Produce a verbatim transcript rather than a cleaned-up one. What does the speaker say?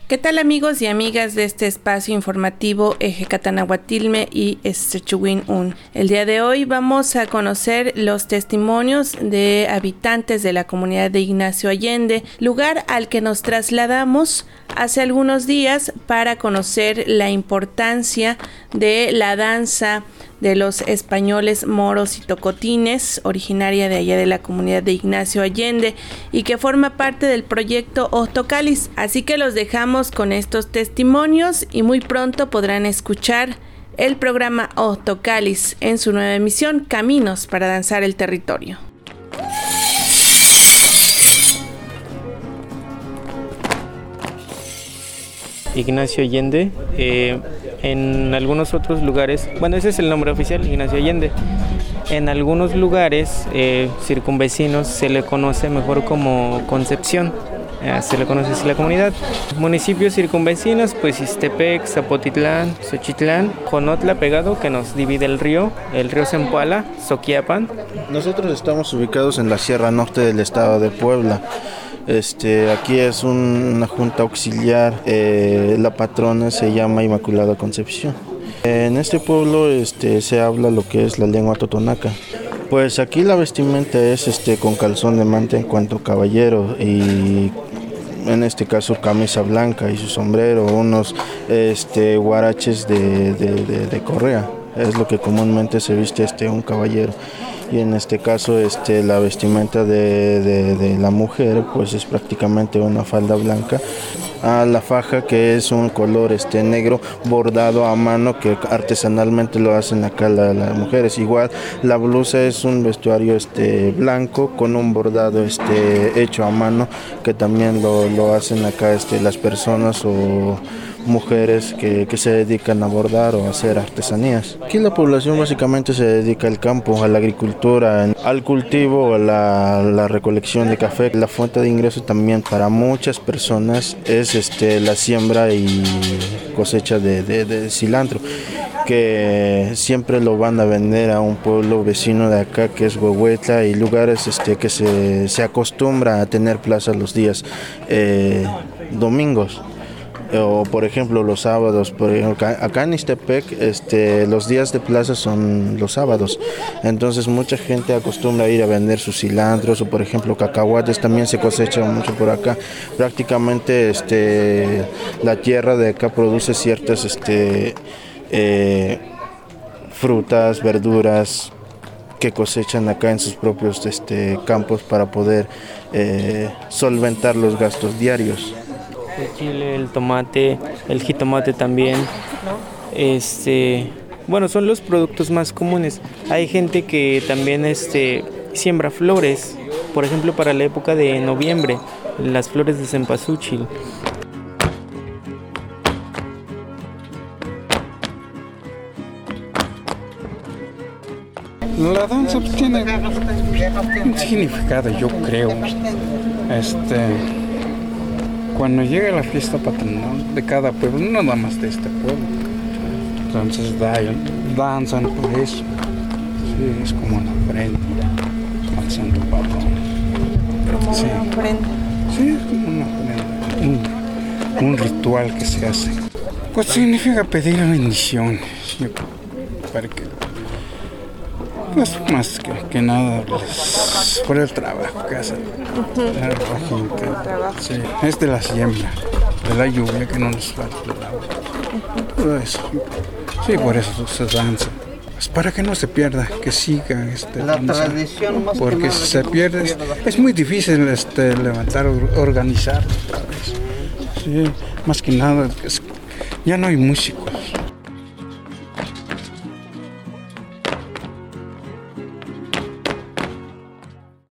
¿Qué tal, amigos y amigas de este espacio informativo Ejecatanahuatilme y Estrechuguín Un? El día de hoy vamos a conocer los testimonios de habitantes de la comunidad de Ignacio Allende, lugar al que nos trasladamos hace algunos días para conocer la importancia de la danza de los españoles moros y tocotines, originaria de allá de la comunidad de Ignacio Allende y que forma parte del proyecto Otocalis. Así que los dejamos con estos testimonios y muy pronto podrán escuchar el programa Otocalis en su nueva emisión Caminos para danzar el territorio. Ignacio Allende, eh, en algunos otros lugares, bueno, ese es el nombre oficial, Ignacio Allende. En algunos lugares eh, circunvecinos se le conoce mejor como Concepción, eh, se le conoce así la comunidad. Municipios circunvecinos, pues Ixtepec, Zapotitlán, Xochitlán, Jonotla pegado, que nos divide el río, el río Zempoala, Soquiapan. Nosotros estamos ubicados en la Sierra Norte del estado de Puebla. Este, aquí es un, una junta auxiliar, eh, la patrona se llama Inmaculada Concepción. En este pueblo este, se habla lo que es la lengua totonaca. Pues aquí la vestimenta es este, con calzón de manta en cuanto caballero y en este caso camisa blanca y su sombrero, unos este, guaraches de, de, de, de correa. Es lo que comúnmente se viste este, un caballero. Y en este caso este, la vestimenta de, de, de la mujer pues es prácticamente una falda blanca, a la faja que es un color este, negro bordado a mano que artesanalmente lo hacen acá la, las mujeres. Igual la blusa es un vestuario este, blanco con un bordado este, hecho a mano que también lo, lo hacen acá este, las personas o mujeres que, que se dedican a bordar o a hacer artesanías. Aquí la población básicamente se dedica al campo, a la agricultura, al cultivo, a la, la recolección de café. La fuente de ingreso también para muchas personas es este, la siembra y cosecha de, de, de cilantro, que siempre lo van a vender a un pueblo vecino de acá que es Huehuetla y lugares este, que se, se acostumbra a tener plaza los días eh, domingos. O por ejemplo los sábados, por ejemplo, acá en Ixtepec este, los días de plaza son los sábados, entonces mucha gente acostumbra a ir a vender sus cilantros o por ejemplo cacahuates también se cosecha mucho por acá. Prácticamente este, la tierra de acá produce ciertas este, eh, frutas, verduras que cosechan acá en sus propios este, campos para poder eh, solventar los gastos diarios. El chile, el tomate, el jitomate también. Este, bueno, son los productos más comunes. Hay gente que también este, siembra flores, por ejemplo, para la época de noviembre, las flores de cempasúchil. La danza pues, tiene un significado, yo creo. Este, cuando llega la fiesta patronal de cada pueblo, no nada más de este pueblo, entonces da, danzan por eso. Sí, es como una ofrenda al santo patrón. Como sí. una ofrenda. Sí, es como una ofrenda, un, un ritual que se hace. Pues significa pedir bendiciones, yo, para que, pues más que, que nada, pues, por el trabajo que hace uh-huh. la gente. Sí, es de la siembra, de la lluvia que no nos falta el agua. Uh-huh. Todo eso. Sí, por eso se danza. Es para que no se pierda, que siga este, la danza. Tradición más porque que si se pierde, es, es muy difícil este, levantar, organizar otra vez. Sí, más que nada, es, ya no hay músicos.